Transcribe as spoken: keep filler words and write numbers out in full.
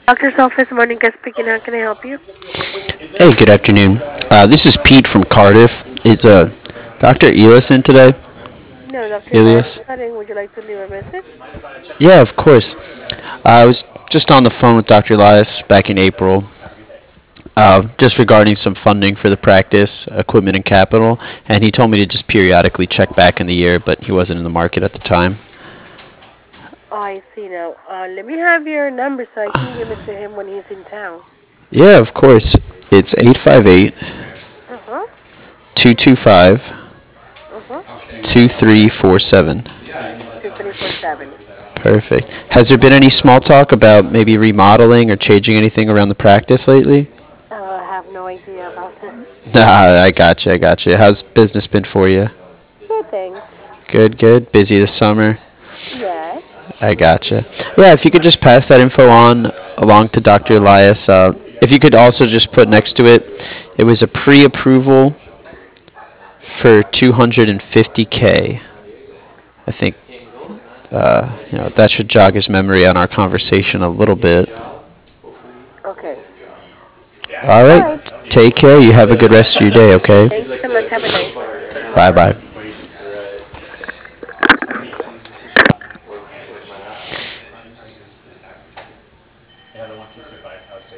Doctor's office, Monica speaking. How can I help you? Hey, good afternoon. Uh, this is Pete from Cardiff. Is uh, Doctor Elias in today? No, Doctor Elias Elias? is not in. Would you like to leave a message? Yeah, of course. Uh, I was just on the phone with Doctor Elias back in April, uh, just regarding some funding for the practice, equipment, and capital, and he told me to just periodically check back in the year, but he wasn't in the market at the time. Oh, I see now. Uh, let me have your number so I can give it to him when he's in town. Yeah, of course. It's eight five eight, Uh huh. two two five, Uh huh. two three four seven. Two three four seven. Perfect. Has there been any small talk about maybe remodeling or changing anything around the practice lately? Uh, I have no idea about that. Nah, I got you. I got you. How's business been for you? Good, thanks. Good, good. Busy this summer. Yes. I gotcha. Yeah, if you could just pass that info on along to Doctor Elias. Uh, if you could also just put next to it, it was a pre-approval for two hundred fifty k. I think uh, you know that should jog his memory on our conversation a little bit. Okay. All All right. right. Take care. You have a good rest of your day. Okay. Thank you so much. Have a nice one. Bye bye.